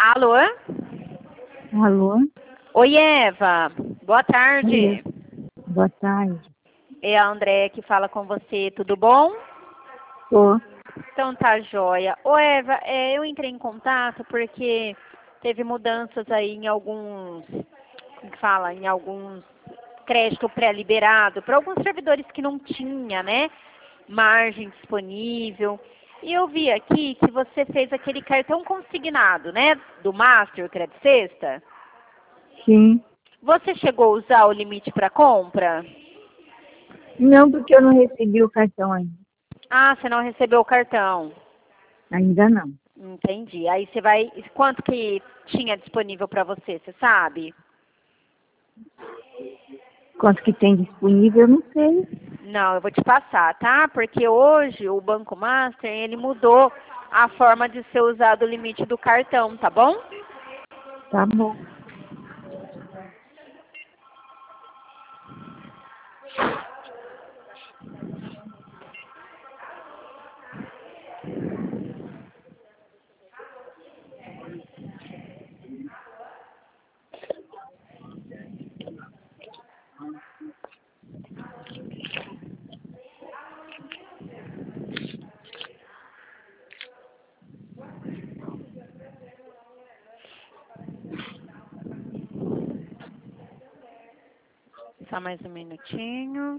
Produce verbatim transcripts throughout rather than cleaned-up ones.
Alô? Alô? Oi, Eva. Boa tarde. Oi. Boa tarde. É a André que fala com você. Tudo bom? Tô. Então tá joia. Ô, Eva, é, eu entrei em contato porque teve mudanças aí em alguns, como que fala, em alguns crédito pré-liberado para alguns servidores que não tinha, né, margem disponível. E eu vi aqui que você fez aquele cartão consignado, né, do Master Credit Sexta. Sim. Você chegou a usar o limite para compra? Não, porque eu não recebi o cartão ainda. Ah, você não recebeu o cartão. Ainda não. Entendi. Aí você vai... Quanto que tinha disponível para você, você sabe? Quanto que tem disponível, eu não sei. Não, eu vou te passar, tá? Porque hoje o Banco Master, ele mudou a forma de ser usado o limite do cartão, tá bom? Tá bom. Só mais um minutinho.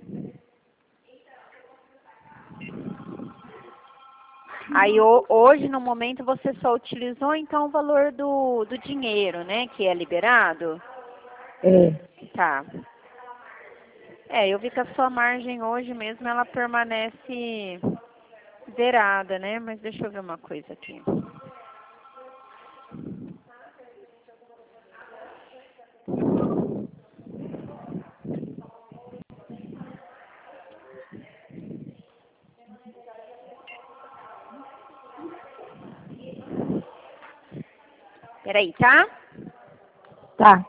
Aí ho- hoje, no momento, você só utilizou então o valor do, do dinheiro, né? Que é liberado? É. Tá. É, eu vi que a sua margem hoje mesmo, ela permanece zerada, né? Mas deixa eu ver uma coisa aqui. Peraí, tá? Tá.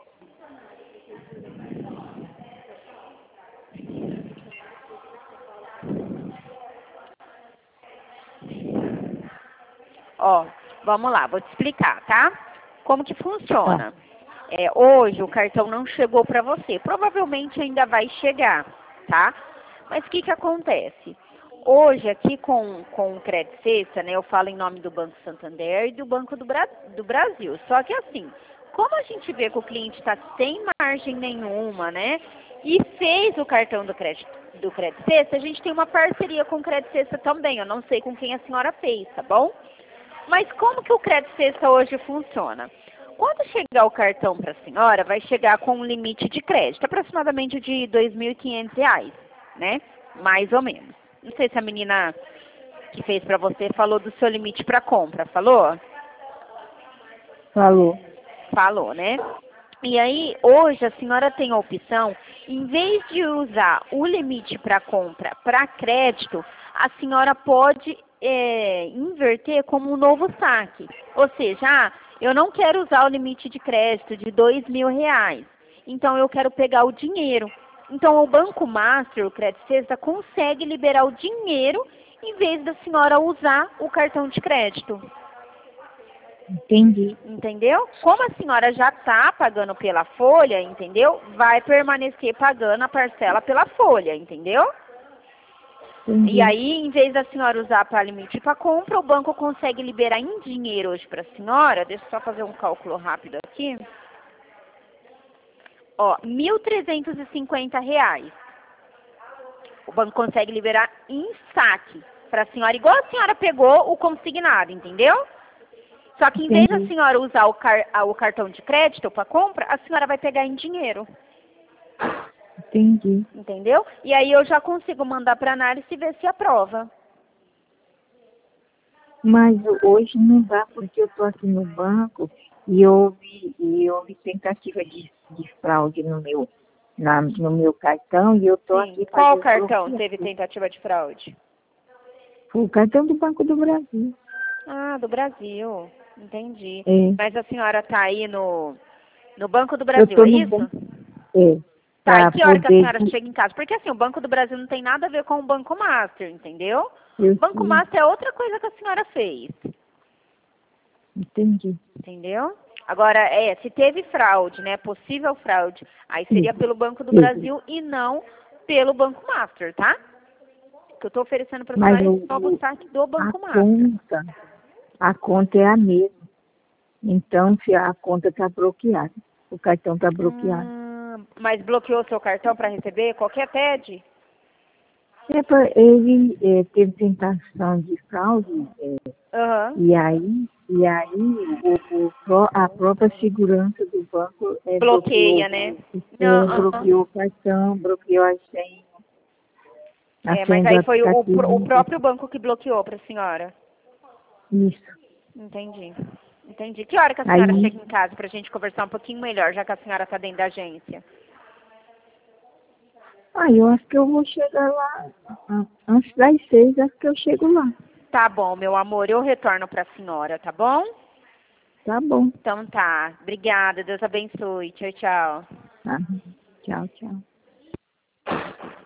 Ó, vamos lá, vou te explicar, tá? Como que Tá. funciona. É, hoje o cartão não chegou para você. Provavelmente ainda vai chegar, tá? Mas o que que acontece? Hoje aqui com, com o Credit Sexta, né, eu falo em nome do Banco Santander e do Banco do, Bra do Brasil. Só que assim, como a gente vê que o cliente está sem margem nenhuma, né, e fez o cartão do crédito do Credit Sexta, a gente tem uma parceria com o Credit Sexta também. Eu não sei com quem a senhora fez, tá bom? Mas como que o Credit Sexta hoje funciona? Quando chegar o cartão para a senhora, vai chegar com um limite de crédito, aproximadamente de dois mil e quinhentos reais, né? Mais ou menos. Não sei se a menina que fez para você falou do seu limite para compra, falou? Falou. Falou, né? E aí, hoje a senhora tem a opção, em vez de usar o limite para compra para crédito, a senhora pode é, inverter como um novo saque. Ou seja, ah, eu não quero usar o limite de crédito de dois mil reais, então eu quero pegar o dinheiro. Então, o Banco Master, o Credit Sexta, consegue liberar o dinheiro em vez da senhora usar o cartão de crédito. Entendi. Entendeu? Como a senhora já está pagando pela folha, entendeu? Vai permanecer pagando a parcela pela folha, entendeu? Entendi. E aí, em vez da senhora usar para limite para compra, o banco consegue liberar em dinheiro hoje para a senhora. Deixa eu só fazer um cálculo rápido aqui. Ó, mil trezentos e cinquenta reais. O banco consegue liberar em saque para a senhora, igual a senhora pegou o consignado, entendeu? Só que em vez da Entendi. senhora usar o, car o cartão de crédito para compra, a senhora vai pegar em dinheiro. Entendi. Entendeu? E aí eu já consigo mandar para análise e ver se aprova. Mas hoje não dá porque eu tô aqui no banco e houve, e houve tentativa de, de fraude no meu, na, no meu cartão e eu tô Sim. aqui para Qual cartão desbloquear. teve tentativa de fraude? Foi o cartão do Banco do Brasil. Ah, do Brasil. Entendi. É. Mas a senhora está aí no, no Banco do Eu Brasil, tô é no isso? banco. É. Tá, e Para que hora que a poder. senhora chega em casa? Porque assim, o Banco do Brasil não tem nada a ver com o Banco Master, entendeu? Eu O Banco sei. Master é outra coisa que a senhora fez. Entendi. Entendeu? Agora, é, se teve fraude, né, possível fraude, aí seria Isso. pelo Banco do Isso. Brasil e não pelo Banco Master, tá? Que eu estou oferecendo para a Mas senhora o, esse novo o- saque do a Banco Master. conta, a conta é a mesma. Então, se a conta está bloqueada, o cartão está bloqueado. Hum, mas bloqueou seu cartão para receber? Qualquer T E D? É pra- ele é, teve tentação de fraude, é, Aham. e aí, e aí o, o pró- a própria segurança do banco é, bloqueou, Bloqueia, né? Não, é, aham. bloqueou o cartão, bloqueou a senha, a É, mas senha do aí foi o, aplicativo. o Não tem- próprio banco que bloqueou para a senhora. Isso. Entendi. Entendi. Que hora que a senhora Aí, chega em casa para a gente conversar um pouquinho melhor, já que a senhora está dentro da agência? aí eu acho que eu vou chegar lá, ah, antes das seis, acho que eu chego lá. Tá bom, meu amor, eu retorno para a senhora, tá bom? Tá bom. Então tá. Obrigada, Deus abençoe. Tchau, tchau. Tá. Tchau, tchau.